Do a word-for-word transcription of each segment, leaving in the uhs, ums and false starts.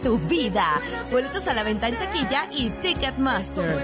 tu vida. Boletos a la venta en taquilla y Ticketmaster.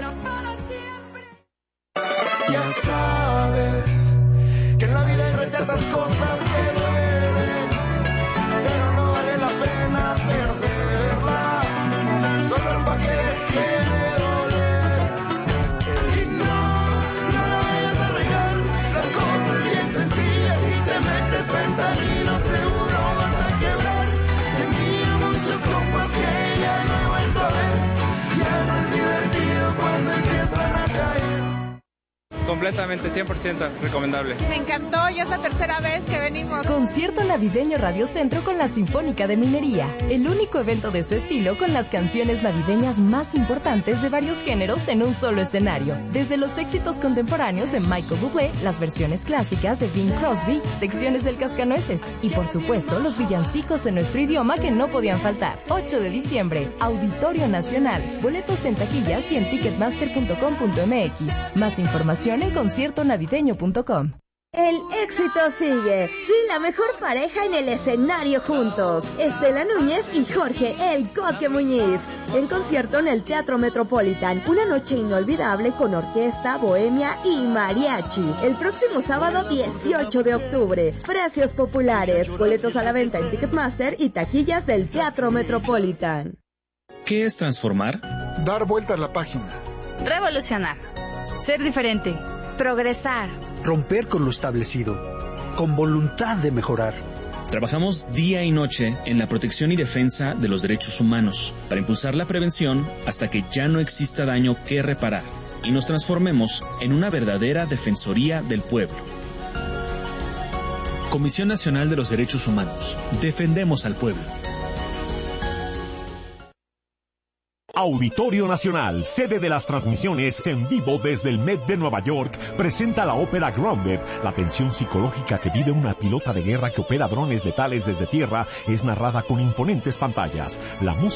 Ya sabes que en la vida hay ciertas cosas que duelen, pero no vale la pena perderla, solo para que deje de doler. Y no, no la vayas a regar, la cosa es bien sencilla, si te metes fentanilo seguro vas a quebrar. Tenía muchos compas que ya no he vuelto a ver, ya no es divertido cuando empiezan a caer. Completamente, cien por ciento recomendable. Me encantó, ya es la tercera vez que venimos. Concierto navideño Radio Centro con la Sinfónica de Minería. El único evento de su estilo con las canciones navideñas más importantes de varios géneros en un solo escenario. Desde los éxitos contemporáneos de Michael Bublé, las versiones clásicas de Bing Crosby, secciones del Cascanueces y por supuesto los villancicos en nuestro idioma que no podían faltar. ocho de diciembre, Auditorio Nacional. Boletos en taquillas y en ticketmaster punto com punto m x. Más información en concierto navideño punto com. El éxito sigue. Sí, la mejor pareja en el escenario juntos. Estela Núñez y Jorge El Coque Muñiz. En concierto en el Teatro Metropolitan. Una noche inolvidable con orquesta, bohemia y mariachi. El próximo sábado dieciocho de octubre. Precios populares. Boletos a la venta en Ticketmaster y taquillas del Teatro Metropolitan. ¿Qué es transformar? Dar vuelta a la página. Revolucionar. Ser diferente. Progresar. Romper con lo establecido. Con voluntad de mejorar. Trabajamos día y noche en la protección y defensa de los derechos humanos para impulsar la prevención hasta que ya no exista daño que reparar y nos transformemos en una verdadera defensoría del pueblo. Comisión Nacional de los Derechos Humanos. Defendemos al pueblo. Auditorio Nacional, sede de las transmisiones en vivo desde el Met de Nueva York, presenta la ópera Grounded. La tensión psicológica que vive una pilota de guerra que opera drones letales desde tierra es narrada con imponentes pantallas. La música